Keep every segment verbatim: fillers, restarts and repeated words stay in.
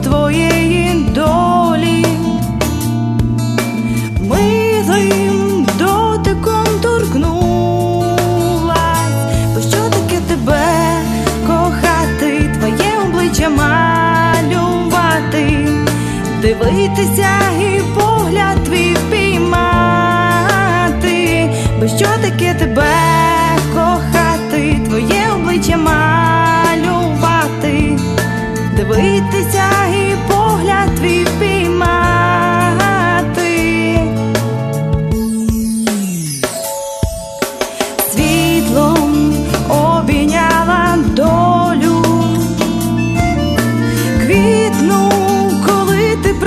твоєї долі, милим дотиком торкнулась. Бо що таке тебе кохати, твоє обличчя малювати, дивитися і погляд твій впіймати. Бо що таке тебе кохати, твоє обличчя малювати, дивитися і погляд твій впіймати. Світлом обійняла долю, квітну, коли ти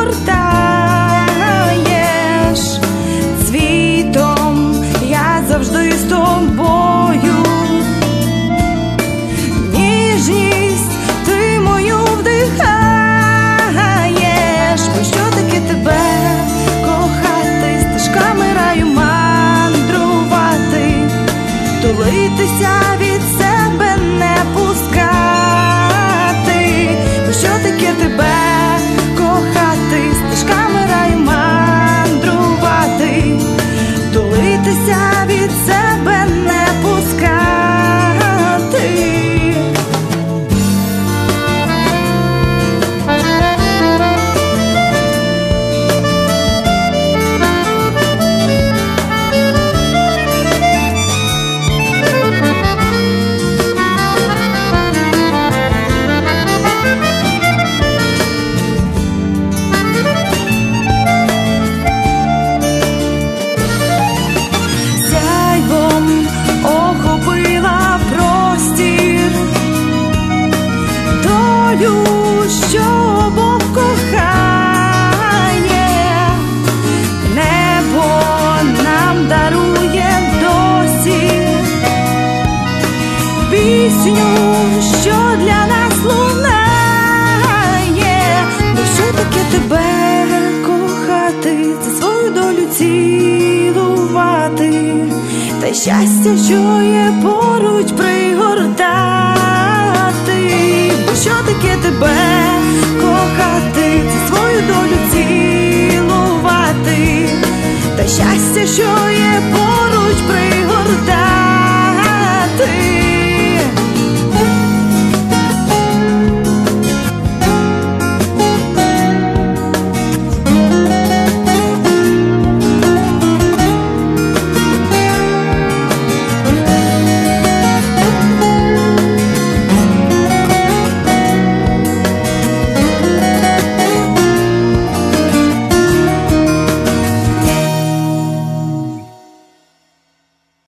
пригортаєш. Цвітом я завжди з тобою, ніжність ти мою вдихаєш. Бо що таке тебе кохати, стежками раю мандрувати, тулитися від себе не пускати. Бо що таке тебе кохати, стежками раю мандрувати, тулитися від себе не пускати. Що Бог кохає, небо нам дарує досі пісню, що для нас лунає. Бо що таке тебе кохати, це свою долю цілувати, та щастя, що є поруч, пригортати. Бо що таке тебе кохати, це свою долю цілувати, та щастя, що є поруч,